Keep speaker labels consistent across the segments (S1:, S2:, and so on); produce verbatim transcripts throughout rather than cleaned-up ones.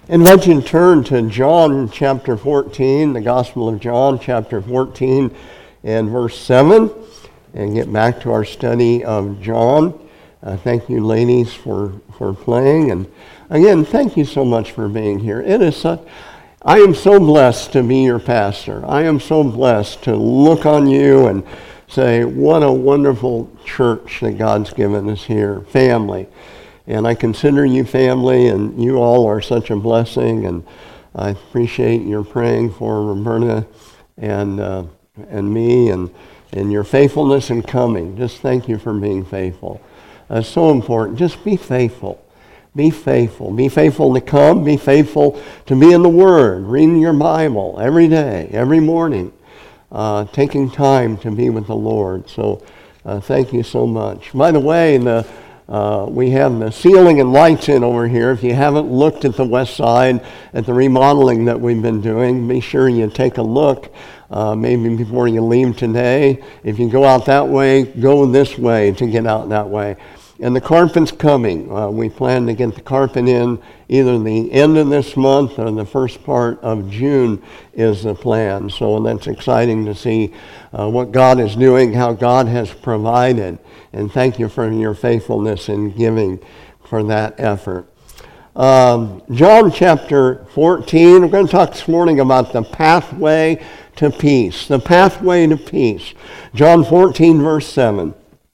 S1: I invite you to turn to John chapter fourteen, the Gospel of John chapter fourteen and verse seven, and get back to our study of John. Uh, thank you, ladies, for, for playing. And again, thank you so much for being here. It is such, I am so blessed to be your pastor. I am so blessed to look on you and say, what a wonderful church that God's given us here, family. And I consider you family, and you all are such a blessing, and I appreciate your praying for Roberta and uh, and me, and, and your faithfulness in coming. Just thank you for being faithful. It's uh, so important. Just be faithful. Be faithful. Be faithful to come. Be faithful to be in the Word, reading your Bible every day, every morning, uh, taking time to be with the Lord. So uh, thank you so much. By the way, the Uh, we have the ceiling and lights in over here. If you haven't looked at the west side at the remodeling that we've been doing, be sure you take a look uh, maybe before you leave today. If you go out that way, go this way to get out that way. And the carpet's coming. Uh, we plan to get the carpet in either the end of this month or the first part of June is the plan. So that's exciting to see uh, what God is doing, how God has provided. And thank you for your faithfulness in giving for that effort. Um, John chapter fourteen, we're going to talk this morning about the pathway to peace. The pathway to peace. John fourteen, verse seven.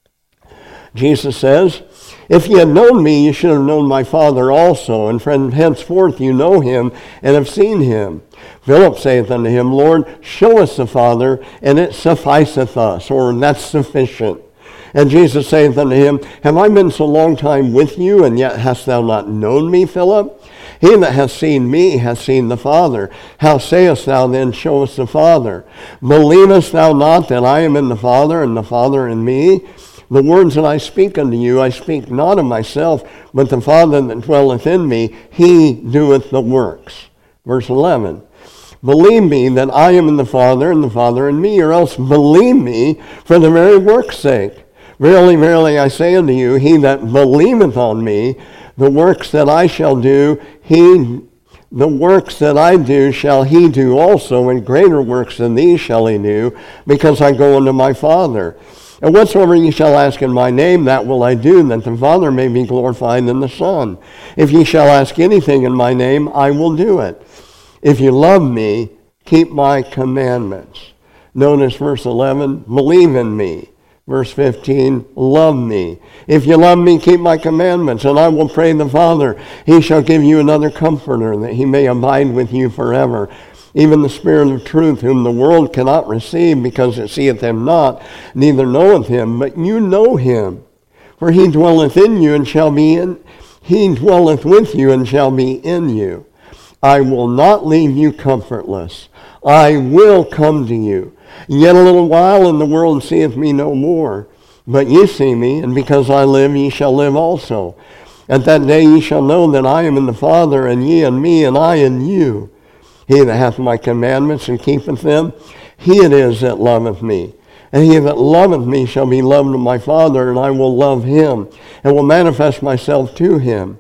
S1: Jesus says, "If ye had known me, you should have known my Father also, and from henceforth you know him and have seen him. Philip saith unto him, Lord, show us the Father, and it sufficeth us," or that's sufficient. And Jesus saith unto him, "Have I been so long time with you, and yet hast thou not known me, Philip? He that hath seen me hath seen the Father. How sayest thou then, show us the Father? Believest thou not that I am in the Father, and the Father in me? The words that I speak unto you, I speak not of myself, but the Father that dwelleth in me, he doeth the works." Verse eleven. "Believe me that I am in the Father, and the Father in me, or else believe me for the very work's sake. Verily, verily, I say unto you, he that believeth on me, the works that I shall do, he, the works that I do shall he do also, and greater works than these shall he do, because I go unto my Father. And whatsoever ye shall ask in my name, that will I do, that the Father may be glorified in the Son. If ye shall ask anything in my name, I will do it. If you love me, keep my commandments." Notice verse eleven, believe in me. Verse fifteen, love me. "If you love me, keep my commandments, and I will pray the Father. He shall give you another comforter, that he may abide with you forever. Even the Spirit of truth, whom the world cannot receive, because it seeth him not, neither knoweth him, but you know him. For he dwelleth in you, and shall be in, he dwelleth with you, and shall be in you. I will not leave you comfortless. I will come to you. Yet a little while, and the world seeth me no more. But ye see me, and because I live, ye shall live also. At that day ye shall know that I am in the Father, and ye in me, and I in you. He that hath my commandments and keepeth them, he it is that loveth me. And he that loveth me shall be loved of my Father, and I will love him, and will manifest myself to him."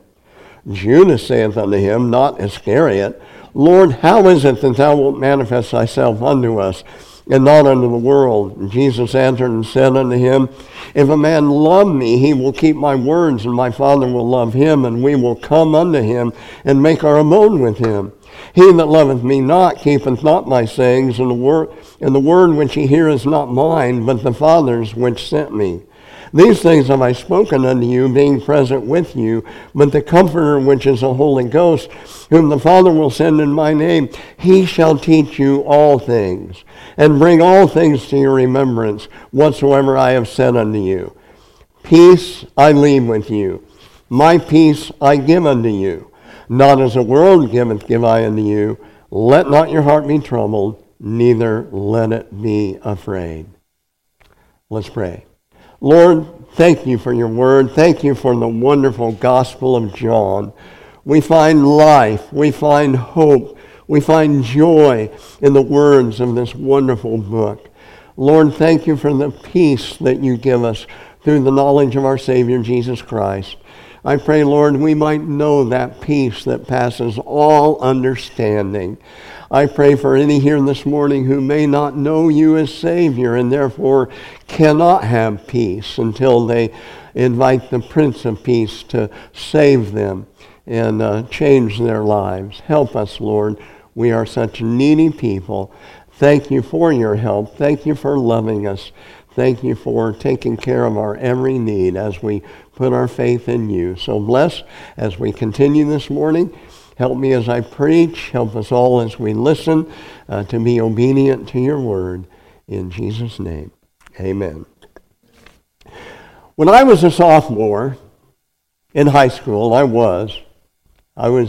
S1: Judas saith unto him, not Iscariot, "Lord, how is it that thou wilt manifest thyself unto us, and not unto the world?" And Jesus answered and said unto him, "If a man love me, he will keep my words, and my Father will love him, and we will come unto him, and make our abode with him. He that loveth me not keepeth not my sayings, and the word, and the word which he heareth is not mine, but the Father's which sent me. These things have I spoken unto you, being present with you, but the Comforter, which is the Holy Ghost, whom the Father will send in my name, he shall teach you all things, and bring all things to your remembrance, whatsoever I have said unto you. Peace I leave with you. My peace I give unto you. Not as the world giveth, give I unto you. Let not your heart be troubled, neither let it be afraid." Let's pray. Lord, thank you for your word. Thank you for the wonderful Gospel of John. We find life. We find hope. We find joy in the words of this wonderful book. Lord, thank you for the peace that you give us through the knowledge of our Savior, Jesus Christ. I pray, Lord, we might know that peace that passes all understanding. I pray for any here this morning who may not know you as Savior and therefore cannot have peace until they invite the Prince of Peace to save them and uh, change their lives. Help us, Lord. We are such needy people. Thank you for your help. Thank you for loving us. Thank you for taking care of our every need as we put our faith in you. So bless as we continue this morning. Help me as I preach. Help us all as we listen uh, to be obedient to your word. In Jesus' name, amen. When I was a sophomore in high school, I was, I was,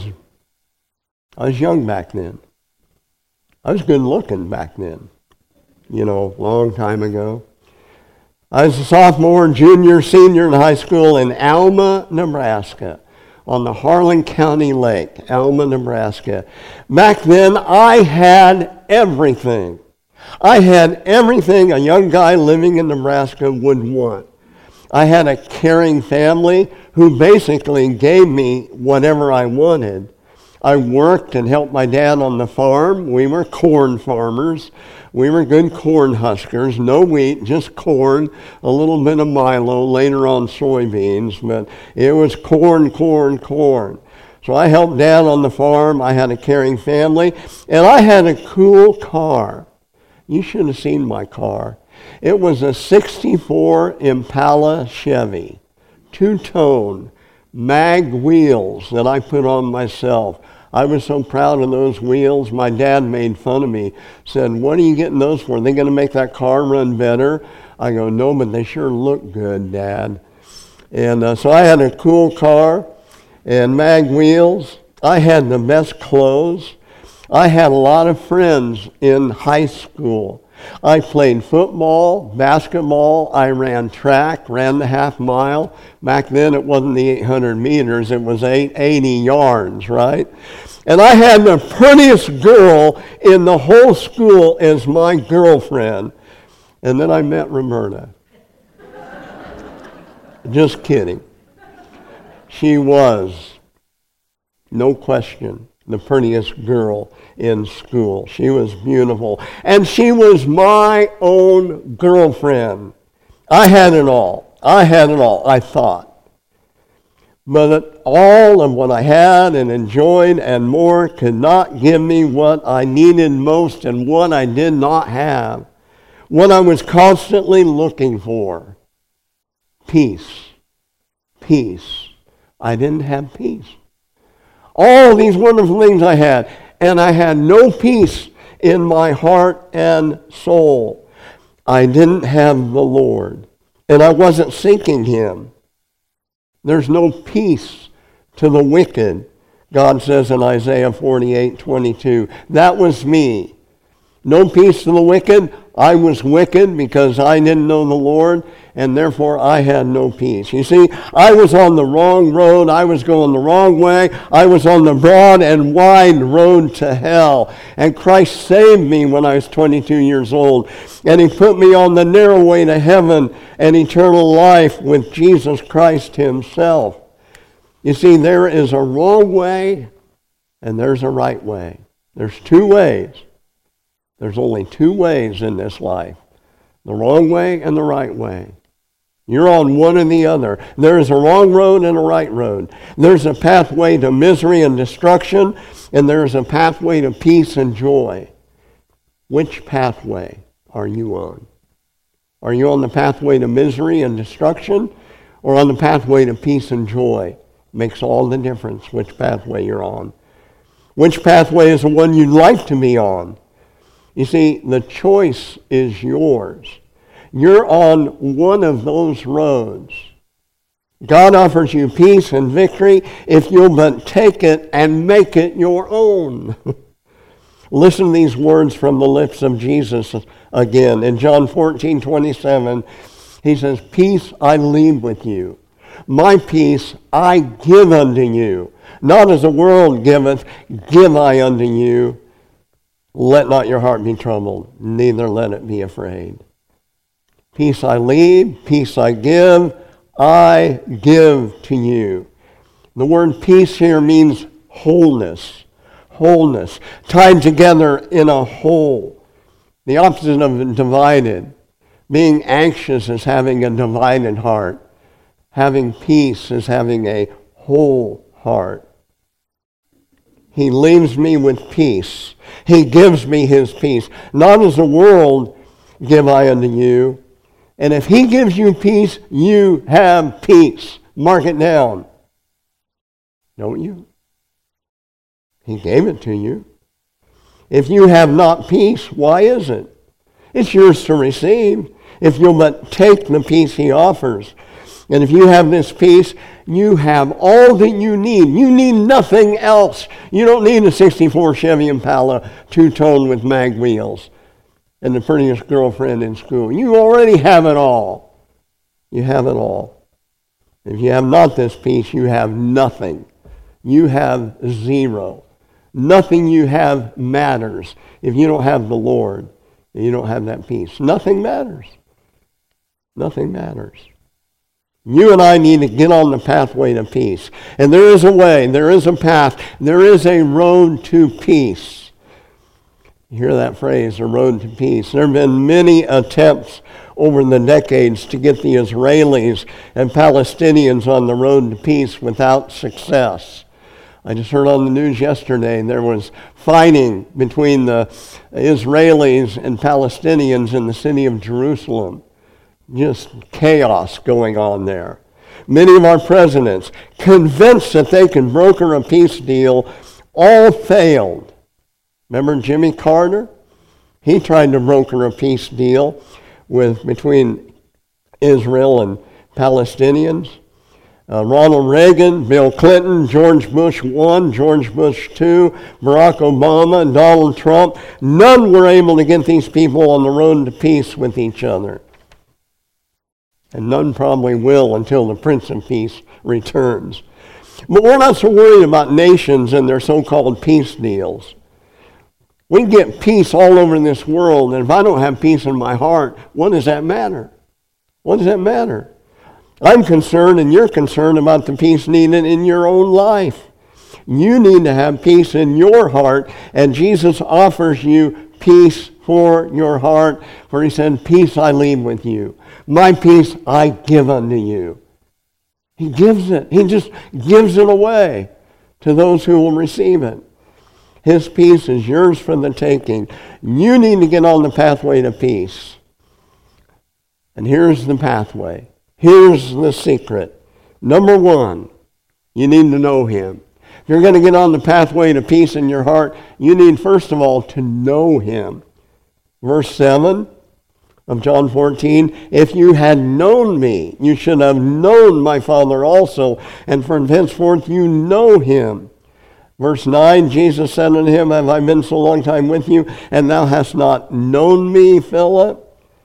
S1: I was young back then. I was good looking back then, you know, long time ago. I was a sophomore, junior, senior in high school in Alma, Nebraska, on the Harlan County Lake, Alma, Nebraska. Back then, I had everything. I had everything a young guy living in Nebraska would want. I had a caring family who basically gave me whatever I wanted. I worked and helped my dad on the farm. We were corn farmers. We were good corn huskers, no wheat, just corn, a little bit of Milo, later on soybeans, but it was corn, corn, corn. So I helped Dad on the farm. I had a caring family, and I had a cool car. You should have seen my car. It was a sixty-four Impala Chevy, two-tone, mag wheels that I put on myself. I was so proud of those wheels. My dad made fun of me, said, "What are you getting those for? Are they going to make that car run better?" I go, "No, but they sure look good, Dad." And uh, so I had a cool car and mag wheels. I had the best clothes. I had a lot of friends in high school. I played football, basketball. I ran track, ran the half mile. Back then it wasn't the eight hundred meters, it was eighty yards, right? And I had the prettiest girl in the whole school as my girlfriend. And then I met Roberta. Just kidding. She was, no question, the prettiest girl in school. She was beautiful. And she was my own girlfriend. I had it all. I had it all, I thought. But all of what I had and enjoyed and more could not give me what I needed most and what I did not have. What I was constantly looking for. Peace. Peace. I didn't have peace. All these wonderful things I had, and I had no peace in my heart and soul. I didn't have the Lord, and I wasn't seeking Him. There's no peace to the wicked, God says in Isaiah forty-eight twenty-two. That was me. No peace to the wicked. I was wicked because I didn't know the Lord, and therefore I had no peace. You see, I was on the wrong road. I was going the wrong way. I was on the broad and wide road to hell. And Christ saved me when I was twenty-two years old. And He put me on the narrow way to heaven and eternal life with Jesus Christ Himself. You see, there is a wrong way and there's a right way. There's two ways. There's only two ways in this life. The wrong way and the right way. You're on one or the other. There's a wrong road and a right road. There's a pathway to misery and destruction, and there's a pathway to peace and joy. Which pathway are you on? Are you on the pathway to misery and destruction, or on the pathway to peace and joy? Makes all the difference which pathway you're on. Which pathway is the one you'd like to be on? You see, the choice is yours. You're on one of those roads. God offers you peace and victory if you'll but take it and make it your own. Listen to these words from the lips of Jesus again. In John fourteen twenty-seven, He says, "Peace I leave with you. My peace I give unto you. Not as the world giveth, give I unto you. Let not your heart be troubled, neither let it be afraid." Peace I leave, peace I give, I give to you. The word peace here means wholeness. Wholeness. Tied together in a whole. The opposite of divided. Being anxious is having a divided heart. Having peace is having a whole heart. He leaves me with peace. He gives me his peace. Not as the world give I unto you. And if he gives you peace, you have peace. Mark it down. Don't you? He gave it to you. If you have not peace, why is it? It's yours to receive if you'll but take the peace he offers. And if you have this peace, you have all that you need. You need nothing else. You don't need a sixty-four Chevy Impala two-tone with mag wheels and the prettiest girlfriend in school. You already have it all. You have it all. If you have not this peace, you have nothing. You have zero. Nothing you have matters if you don't have the Lord. You don't have that peace. Nothing matters. Nothing matters. You and I need to get on the pathway to peace. And there is a way, there is a path, there is a road to peace. You hear that phrase, a road to peace. There have been many attempts over the decades to get the Israelis and Palestinians on the road to peace without success. I just heard on the news yesterday there was fighting between the Israelis and Palestinians in the city of Jerusalem. Just chaos going on there. Many of our presidents, convinced that they can broker a peace deal, all failed. Remember Jimmy Carter? He tried to broker a peace deal with between Israel and Palestinians. Uh, Ronald Reagan, Bill Clinton, George Bush one, George Bush two, Barack Obama, Donald Trump. None were able to get these people on the road to peace with each other. And none probably will until the Prince of Peace returns. But we're not so worried about nations and their so-called peace deals. We get peace all over this world, and if I don't have peace in my heart, what does that matter? What does that matter? I'm concerned and you're concerned about the peace needed in your own life. You need to have peace in your heart, and Jesus offers you peace for your heart, for he said, peace I leave with you. My peace I give unto you. He gives it. He just gives it away to those who will receive it. His peace is yours for the taking. You need to get on the pathway to peace. And here's the pathway. Here's the secret. Number one, you need to know him. If you're going to get on the pathway to peace in your heart, you need first of all to know him. Verse seven of John fourteen, if you had known me, you should have known my Father also, and from henceforth you know him. Verse nine, Jesus said unto him, have I been so long time with you, and thou hast not known me, Philip?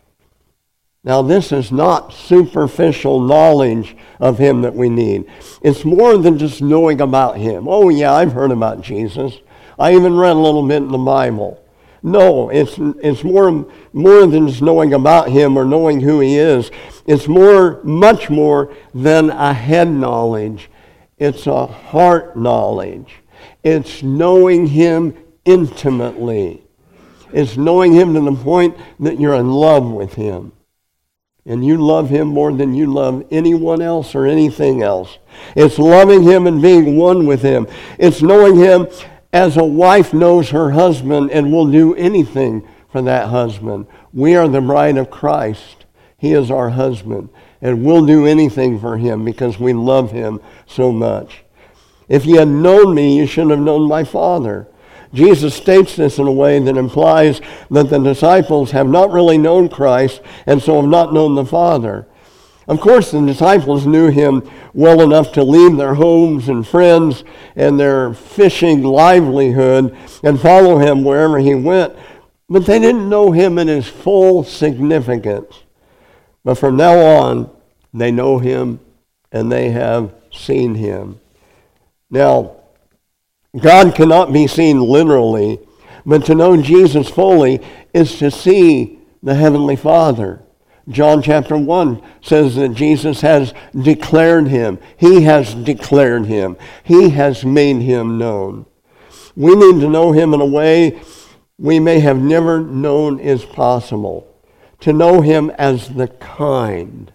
S1: Now this is not superficial knowledge of him that we need. It's more than just knowing about him. Oh yeah, I've heard about Jesus. I even read a little bit in the Bible. No, it's it's more, more than just knowing about him or knowing who he is. It's more, much more than a head knowledge. It's a heart knowledge. It's knowing him intimately. It's knowing him to the point that you're in love with him. And you love him more than you love anyone else or anything else. It's loving him and being one with him. It's knowing him as a wife knows her husband and will do anything for that husband. We are the bride of Christ. He is our husband. And we'll do anything for him because we love him so much. If you had known me, you should have known my Father. Jesus states this in a way that implies that the disciples have not really known Christ and so have not known the Father. Of course, the disciples knew him well enough to leave their homes and friends and their fishing livelihood and follow him wherever he went, but they didn't know him in his full significance. But from now on, they know him and they have seen him. Now, God cannot be seen literally, but to know Jesus fully is to see the Heavenly Father. John chapter one says that Jesus has declared him. He has declared him. He has made him known. We need to know him in a way we may have never known is possible. To know him as the kind,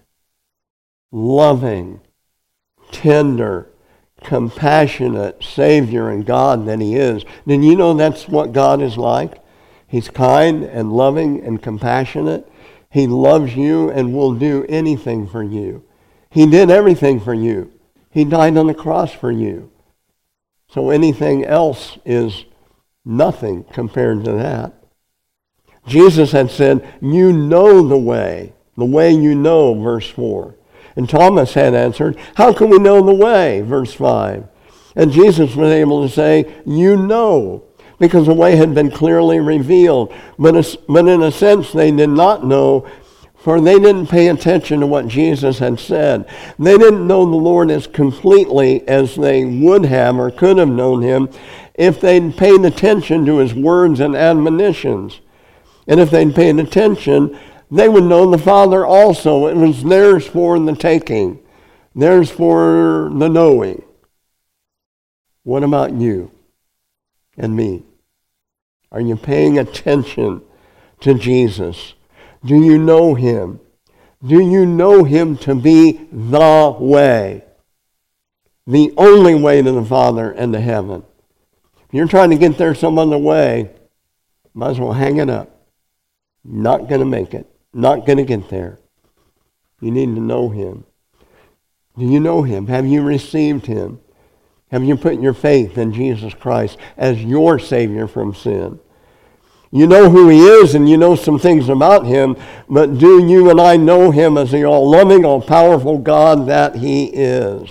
S1: loving, tender, compassionate Savior and God that he is. Did you know that's what God is like? He's kind and loving and compassionate. He loves you and will do anything for you. He did everything for you. He died on the cross for you. So anything else is nothing compared to that. Jesus had said, you know the way, the way you know, verse four. And Thomas had answered, how can we know the way, verse five. And Jesus was able to say, you know, because the way had been clearly revealed. But, but in a sense, they did not know, for they didn't pay attention to what Jesus had said. They didn't know the Lord as completely as they would have or could have known him if they'd paid attention to his words and admonitions. And if they'd paid attention, they would know the Father also. It was theirs for the taking, theirs for the knowing. What about you and me? Are you paying attention to Jesus? Do you know him? Do you know him to be the way? The only way to the Father and to heaven. If you're trying to get there some other way, might as well hang it up. Not going to make it. Not going to get there. You need to know him. Do you know him? Have you received him? Have you put your faith in Jesus Christ as your Savior from sin? You know who he is and you know some things about him, but do you and I know him as the all-loving, all-powerful God that he is?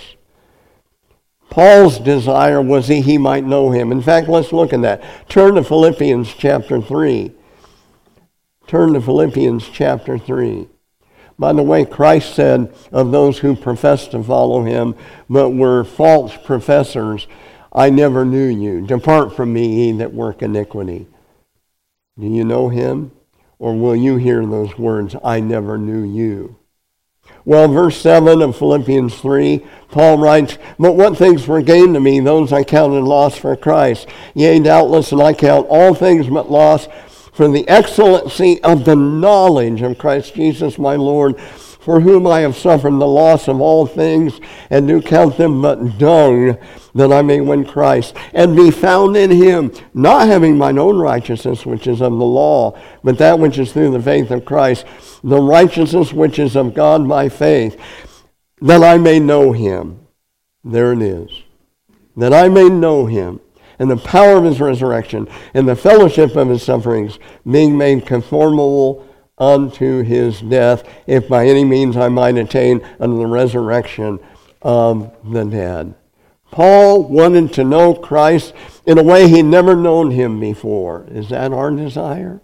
S1: Paul's desire was that he might know him. In fact, let's look at that. Turn to Philippians chapter three. Turn to Philippians chapter three. By the way, Christ said of those who profess to follow him, but were false professors, I never knew you. Depart from me, ye that work iniquity. Do you know him? Or will you hear those words, I never knew you? Well, verse seven of Philippians three, Paul writes, but what things were gained to me, those I counted loss for Christ. Yea, doubtless, and I count all things but loss for the excellency of the knowledge of Christ Jesus my Lord, for whom I have suffered the loss of all things, and do count them but dung, that I may win Christ, and be found in him, not having mine own righteousness, which is of the law, but that which is through the faith of Christ, the righteousness which is of God by faith, that I may know him. There it is. That I may know him, and the power of his resurrection, and the fellowship of his sufferings, being made conformable unto his death, if by any means I might attain unto the resurrection of the dead. Paul wanted to know Christ in a way he'd never known him before. Is that our desire?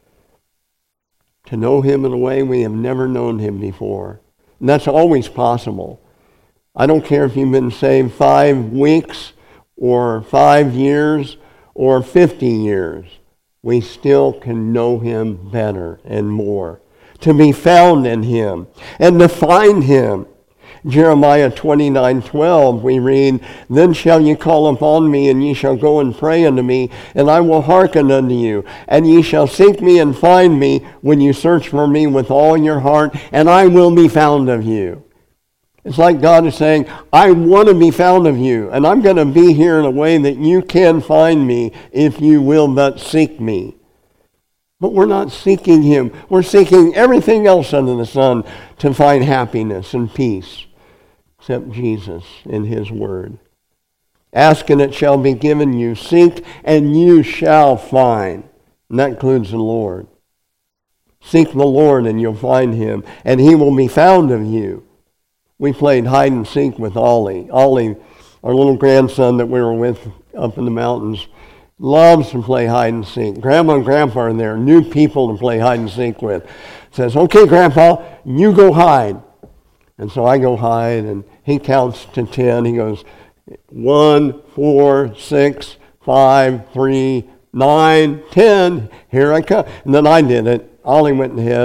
S1: To know him in a way we have never known him before. And that's always possible. I don't care if you've been saved five weeks, or five years, or fifty years, we still can know him better and more. To be found in him and to find him. Jeremiah twenty-nine twelve, we read, then shall ye call upon me, and ye shall go and pray unto me, and I will hearken unto you. And ye shall seek me and find me when you search for me with all your heart, and I will be found of you. It's like God is saying, I want to be found of you, and I'm going to be here in a way that you can find me if you will but seek me. But we're not seeking him. We're seeking everything else under the sun to find happiness and peace, except Jesus in his word. Ask and it shall be given you. Seek and you shall find. And that includes the Lord. Seek the Lord and you'll find him, and he will be found of you. We played hide and seek with Ollie. Ollie, our little grandson that we were with up in the mountains, loves to play hide and seek. Grandma and Grandpa are there, new people to play hide and seek with. Says, okay, Grandpa, you go hide. And so I go hide, and he counts to ten. He goes, one, four, six, five, three, nine, ten. Here I come. And then I did it. Ollie went ahead,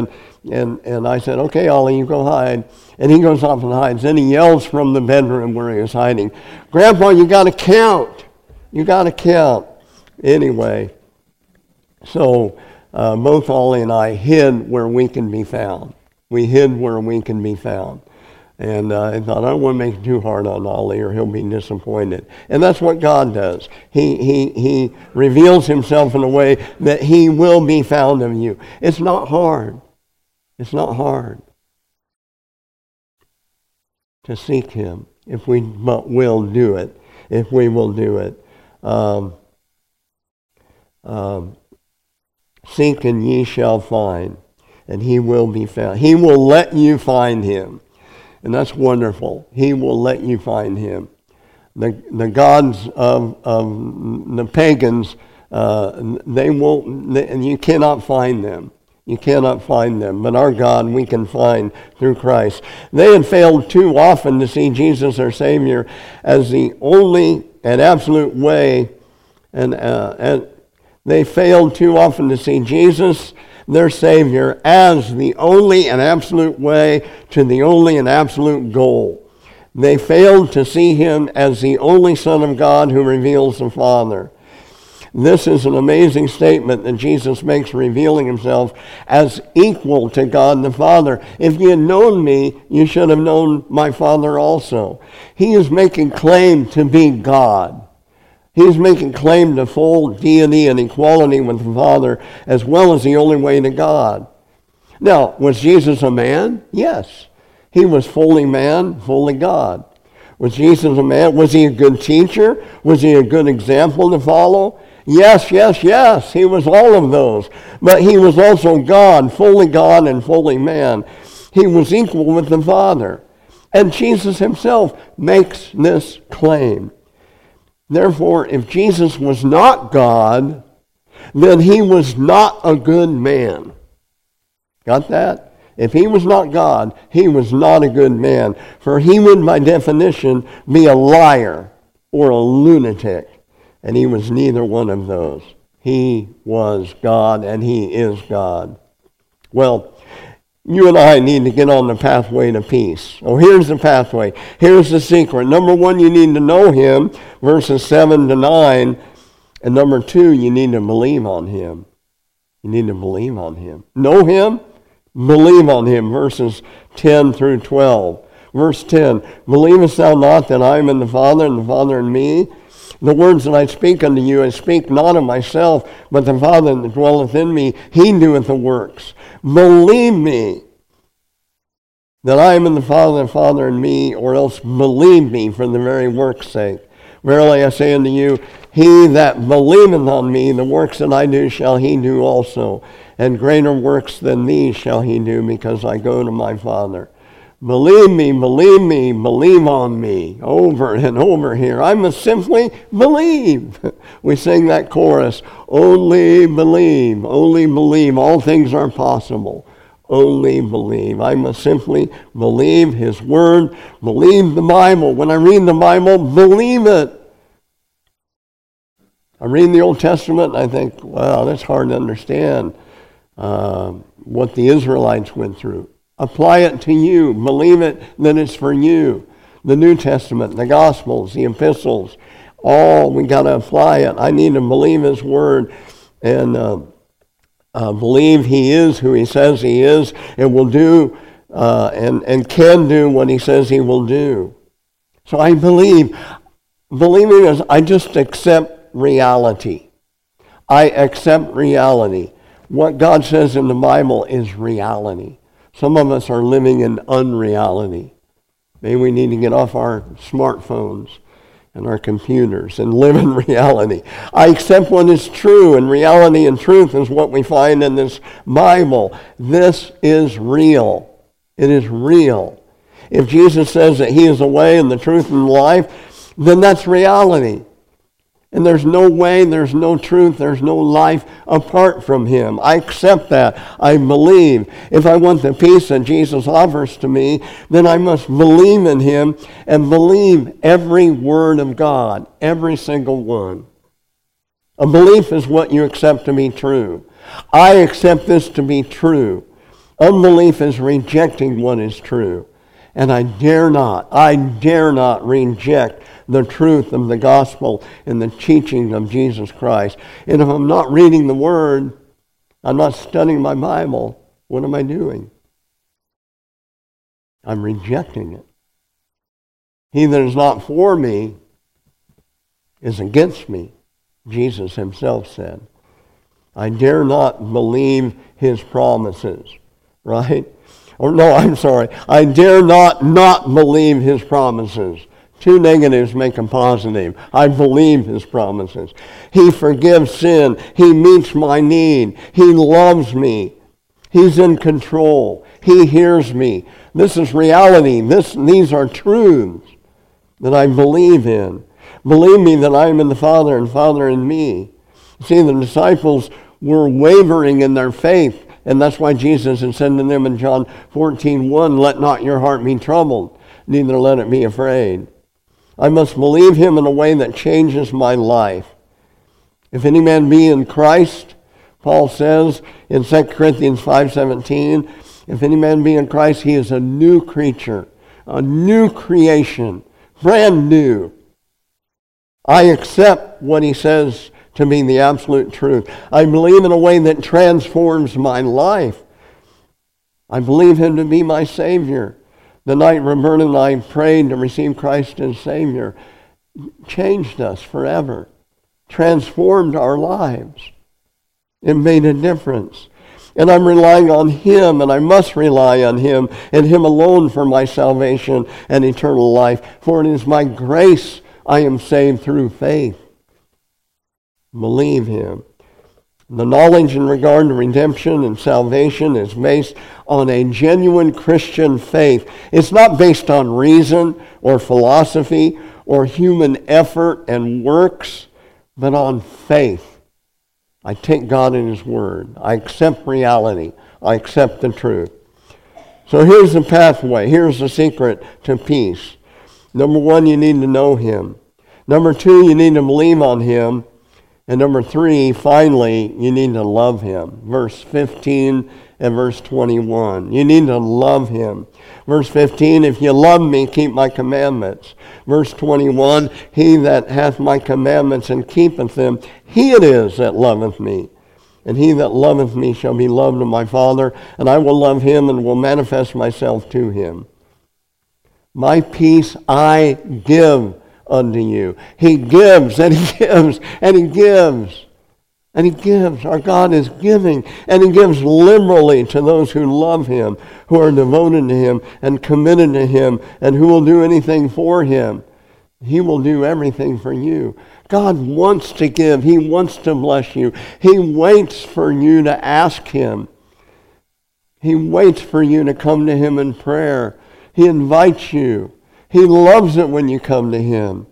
S1: And, and I said, okay, Ollie, you go hide. And he goes off and hides. Then he yells from the bedroom where he was hiding, Grandpa, you got to count. You got to count. Anyway, so uh, both Ollie and I hid where we can be found. We hid where we can be found. And uh, I thought, I don't want to make it too hard on Ollie or he'll be disappointed. And that's what God does. He, he, he reveals himself in a way that he will be found of you. It's not hard. It's not hard to seek him if we but will do it. If we will do it. Um, um, Seek and ye shall find, and he will be found. He will let you find him. And that's wonderful. He will let you find him. The the gods of, of the pagans, uh, they won't, they, and you cannot find them. You cannot find them. But our God we can find through Christ. They had failed too often to see Jesus, our Savior, as the only and absolute way, and, uh, and they failed too often to see Jesus, their Savior, as the only and absolute way to the only and absolute goal. They failed to see him as the only Son of God who reveals the Father. This is an amazing statement that Jesus makes, revealing himself as equal to God the Father. If you had known me, you should have known my Father also. He is making claim to be God. He's making claim to full deity and equality with the Father, as well as the only way to God. Now, was Jesus a man? Yes. He was fully man, fully God. Was Jesus a man? Was he a good teacher? Was he a good example to follow? Yes, yes, yes. He was all of those. But he was also God, fully God and fully man. He was equal with the Father. And Jesus himself makes this claim. Therefore, if Jesus was not God, then he was not a good man. Got that? If he was not God, he was not a good man. For he would, by definition, be a liar or a lunatic. And he was neither one of those. He was God, and he is God. Well, you and I need to get on the pathway to peace. Oh, here's the pathway. Here's the secret. Number one, you need to know him, verses seven to nine. And number two, you need to believe on him. You need to believe on him. Know him, believe on him, verses ten through twelve. Verse ten, believest thou not that I am in the Father, and the Father in me? The words that I speak unto you, I speak not of myself, but the Father that dwelleth in me, he doeth the works. Believe me that I am in the Father, and the Father in me, or else believe me for the very work's sake. Verily I say unto you, he that believeth on me, the works that I do shall he do also, and greater works than these shall he do, because I go to my Father. Believe me, believe me, believe on me, over and over here. I must simply believe. We sing that chorus, only believe, only believe. All things are possible. Only believe. I must simply believe his word, believe the Bible. When I read the Bible, believe it. I read the Old Testament and I think, wow, that's hard to understand uh, what the Israelites went through. Apply it to you. Believe it that it's for you. The New Testament, the Gospels, the epistles, all we got to apply it. I need to believe his word and uh, uh, believe he is who he says he is and will do uh, and, and can do what he says he will do. So I believe. Believing is I just accept reality. I accept reality. What God says in the Bible is reality. Some of us are living in unreality. Maybe we need to get off our smartphones and our computers and live in reality. I accept what is true, and reality and truth is what we find in this Bible. This is real. It is real. If Jesus says that he is the way and the truth and the life, then that's reality. And there's no way, there's no truth, there's no life apart from him. I accept that. I believe. If I want the peace that Jesus offers to me, then I must believe in him and believe every word of God, every single one. A belief is what you accept to be true. I accept this to be true. Unbelief is rejecting what is true. And I dare not, I dare not reject the truth of the gospel and the teaching of Jesus Christ. And if I'm not reading the Word, I'm not studying my Bible, what am I doing? I'm rejecting it. He that is not for me is against me, Jesus himself said. I dare not believe his promises, right? Or no, I'm sorry. I dare not not believe his promises. Two negatives make a positive. I believe his promises. He forgives sin. He meets my need. He loves me. He's in control. He hears me. This is reality. This, these are truths that I believe in. Believe me that I am in the Father and Father in me. See, the disciples were wavering in their faith, and that's why Jesus had said to them in John fourteen one, let not your heart be troubled, neither let it be afraid. I must believe him in a way that changes my life. If any man be in Christ, Paul says in Second Corinthians five seventeen, if any man be in Christ, he is a new creature, a new creation, brand new. I accept what he says to be the absolute truth. I believe in a way that transforms my life. I believe him to be my Savior. The night Roberta and I prayed to receive Christ as Savior changed us forever, transformed our lives. It made a difference. And I'm relying on him, and I must rely on him, and him alone for my salvation and eternal life. For it is by grace I am saved through faith. Believe him. The knowledge in regard to redemption and salvation is based on a genuine Christian faith. It's not based on reason or philosophy or human effort and works, but on faith. I take God in his word. I accept reality. I accept the truth. So here's the pathway. Here's the secret to peace. Number one, you need to know him. Number two, you need to believe on him. And number three, finally, you need to love him. Verse fifteen and verse twenty-one. You need to love him. Verse fifteen, if you love me, keep my commandments. Verse twenty-one, he that hath my commandments and keepeth them, he it is that loveth me. And he that loveth me shall be loved of my Father, and I will love him and will manifest myself to him. My peace I give unto you. He gives, and he gives, and he gives, and he gives. Our God is giving, and he gives liberally to those who love him, who are devoted to him and committed to him, and who will do anything for him. He will do everything for you. God wants to give. He wants to bless you. He waits for you to ask him. He waits for you to come to him in prayer. He invites you. He loves it when you come to him.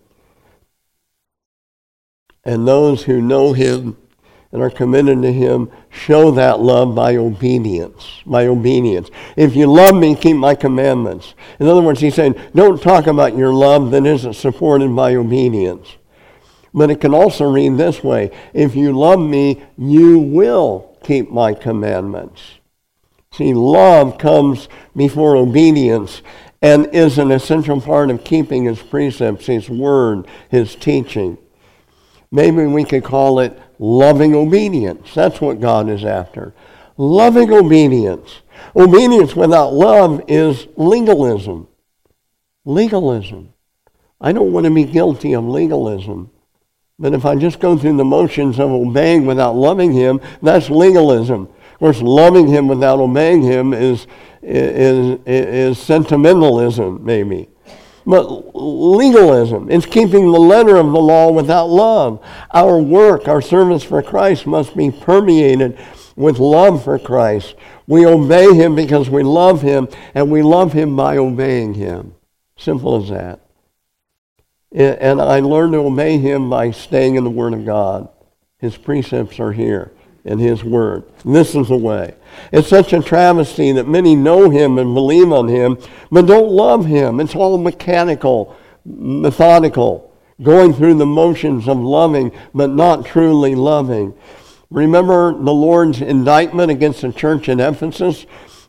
S1: And those who know him and are committed to him show that love by obedience. By obedience. If you love me, keep my commandments. In other words, he's saying, don't talk about your love that isn't supported by obedience. But it can also read this way, if you love me, you will keep my commandments. See, love comes before obedience and is an essential part of keeping his precepts, his word, his teaching. Maybe we could call it loving obedience. That's what God is after. Loving obedience. Obedience without love is legalism. Legalism. I don't want to be guilty of legalism. But if I just go through the motions of obeying without loving him, that's legalism. Of course, loving him without obeying him is Is, is sentimentalism, maybe. But legalism is keeping the letter of the law without love. Our work, our service for Christ must be permeated with love for Christ. We obey him because we love him, and we love him by obeying him. Simple as that. And I learned to obey him by staying in the Word of God. His precepts are here in his word. This is the way. It's such a travesty that many know him and believe on him, but don't love him. It's all mechanical, methodical, going through the motions of loving, but not truly loving. Remember the Lord's indictment against the church in Ephesus?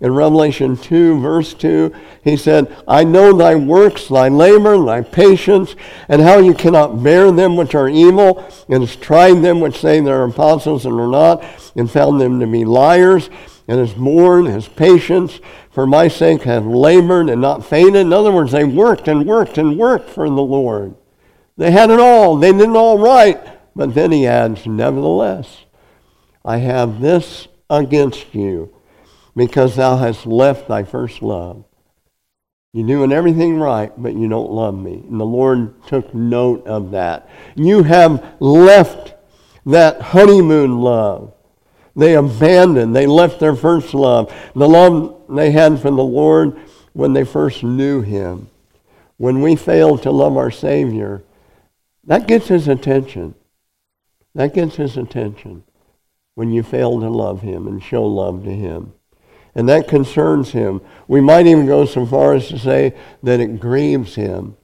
S1: In Revelation two, verse two, he said, I know thy works, thy labor, thy patience, and how you cannot bear them which are evil, and has tried them which say they are apostles and are not, and found them to be liars, and has borne his patience for my sake, have labored and not fainted. In other words, they worked and worked and worked for the Lord. They had it all. They did it all right. But then he adds, nevertheless, I have this against you, because thou hast left thy first love. You're doing everything right, but you don't love me. And the Lord took note of that. You have left that honeymoon love. They abandoned, they left their first love. The love they had for the Lord when they first knew him. When we fail to love our Savior, that gets his attention. That gets his attention when you fail to love him and show love to him. And that concerns him. We might even go so far as to say that it grieves him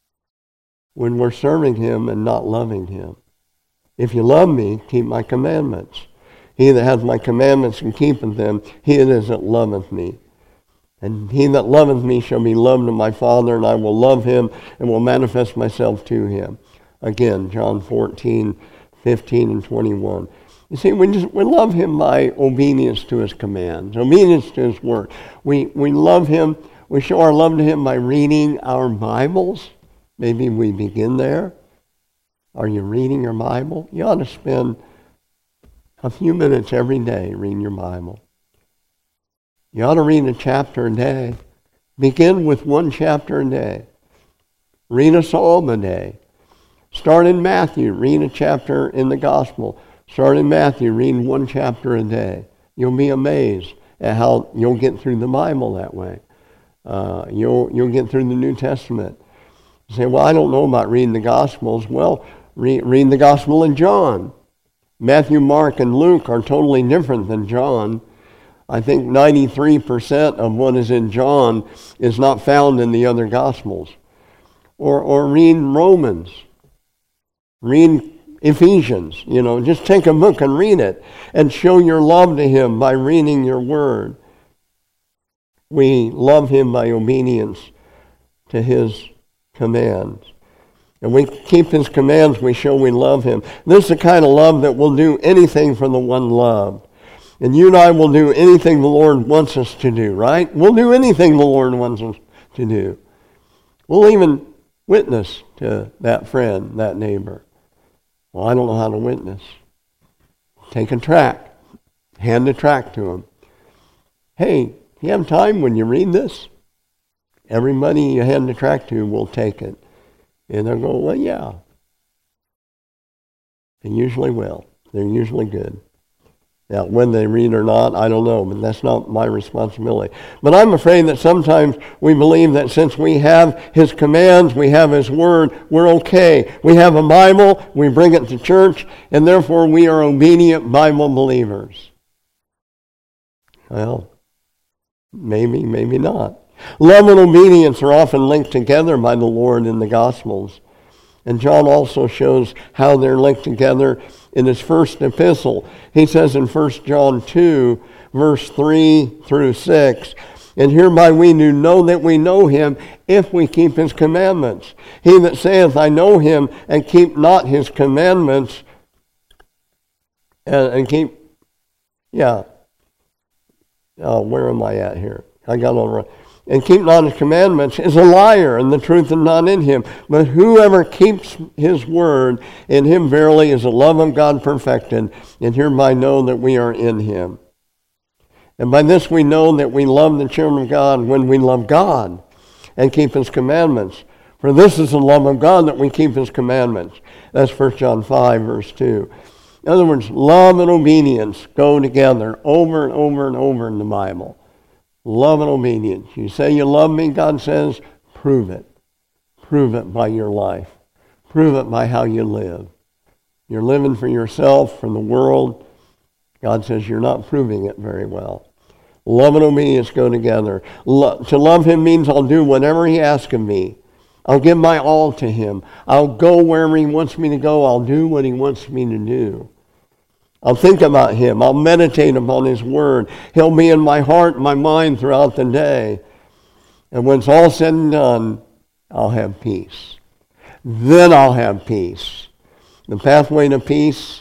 S1: when we're serving him and not loving him. If you love me, keep my commandments. He that hath my commandments and keepeth them, he it is that loveth me. And he that loveth me shall be loved of my Father, and I will love him and will manifest myself to him. Again, John fourteen, fifteen, and twenty-one. You see, we just we love him by obedience to his commands, obedience to his word. We we love him, we show our love to him by reading our Bibles. Maybe we begin there. Are you reading your Bible? You ought to spend a few minutes every day reading your Bible. You ought to read a chapter a day. Begin with one chapter a day. Read a psalm a day. Start in Matthew. Read a chapter in the gospel. Start in Matthew. Read one chapter a day. You'll be amazed at how you'll get through the Bible that way. Uh, you'll you'll get through the New Testament. You say, well, I don't know about reading the Gospels. Well, read, read the Gospel in John. Matthew, Mark, and Luke are totally different than John. I think ninety-three percent of what is in John is not found in the other Gospels. Or, or read Romans. Read Ephesians. You know, just take a book and read it and show your love to him by reading your word. We love him by obedience to his commands. And we keep his commands, we show we love him. This is the kind of love that will do anything for the one loved. And you and I will do anything the Lord wants us to do, right? We'll do anything the Lord wants us to do. We'll even witness to that friend, that neighbor. Well, I don't know how to witness. Take a tract. Hand the tract to him. Hey, you have time when you read this? Everybody you hand the tract to will take it. And they'll go, well, yeah. They usually will. They're usually good. Now, when they read or not, I don't know, but that's not my responsibility. But I'm afraid that sometimes we believe that since we have his commands, we have his word, we're okay. We have a Bible, we bring it to church, and therefore we are obedient Bible believers. Well, maybe, maybe not. Love and obedience are often linked together by the Lord in the Gospels. And John also shows how they're linked together in his first epistle. He says in First John two, verse three through six, and hereby we do know that we know him if we keep his commandments. He that saith, I know him, and keep not his commandments, and, and keep, yeah, oh, where am I at here? I got all right. And keep not his commandments is a liar, and the truth is not in him. But whoever keeps his word, in him verily is the love of God perfected, and hereby know that we are in him. And by this we know that we love the children of God when we love God and keep his commandments. For this is the love of God, that we keep his commandments. That's First John five, verse two. In other words, love and obedience go together over and over and over in the Bible. Love and obedience. You say you love me, God says, prove it. Prove it by your life. Prove it by how you live. You're living for yourself, for the world. God says you're not proving it very well. Love and obedience go together. Lo- to love him means I'll do whatever he asks of me. I'll give my all to him. I'll go wherever he wants me to go. I'll do what he wants me to do. I'll think about him. I'll meditate upon his word. He'll be in my heart and my mind throughout the day. And when it's all said and done, I'll have peace. Then I'll have peace. The pathway to peace,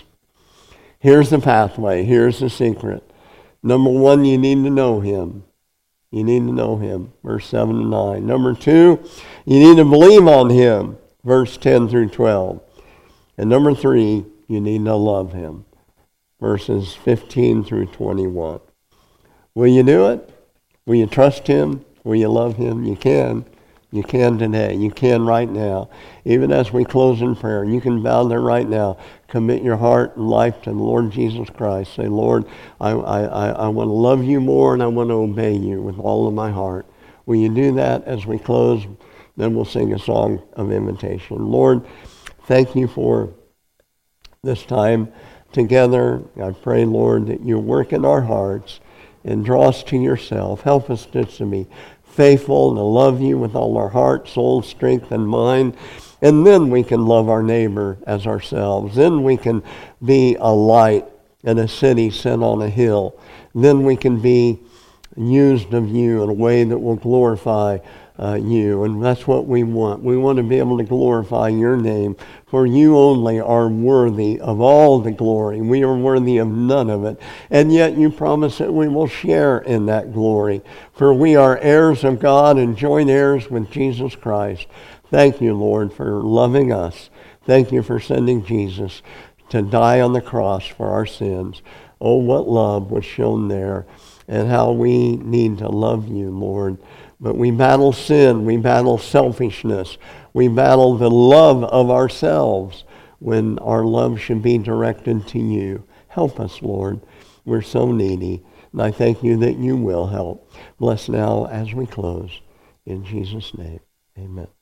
S1: here's the pathway. Here's the secret. Number one, you need to know him. You need to know him. Verse seven and nine. Number two, you need to believe on him. Verse ten through twelve. And number three, you need to love him. Verses fifteen through twenty-one. Will you do it? Will you trust him? Will you love him? You can. You can today. You can right now. Even as we close in prayer, you can bow there right now. Commit your heart and life to the Lord Jesus Christ. Say, Lord, I, I, I, I want to love you more and I want to obey you with all of my heart. Will you do that as we close? Then we'll sing a song of invitation. Lord, thank you for this time together. I pray, Lord, that you work in our hearts and draw us to yourself. Help us just to be faithful and to love you with all our heart, soul, strength, and mind. And then we can love our neighbor as ourselves. Then we can be a light in a city set on a hill. Then we can be used of you in a way that will glorify uh, you. And that's what we want. We want to be able to glorify your name. For you only are worthy of all the glory. We are worthy of none of it. And yet you promise that we will share in that glory. For we are heirs of God and joint heirs with Jesus Christ. Thank you, Lord, for loving us. Thank you for sending Jesus to die on the cross for our sins. Oh, what love was shown there, and how we need to love you, Lord. But we battle sin, we battle selfishness, we battle the love of ourselves when our love should be directed to you. Help us, Lord. We're so needy, and I thank you that you will help. Bless now as we close. In Jesus' name, amen.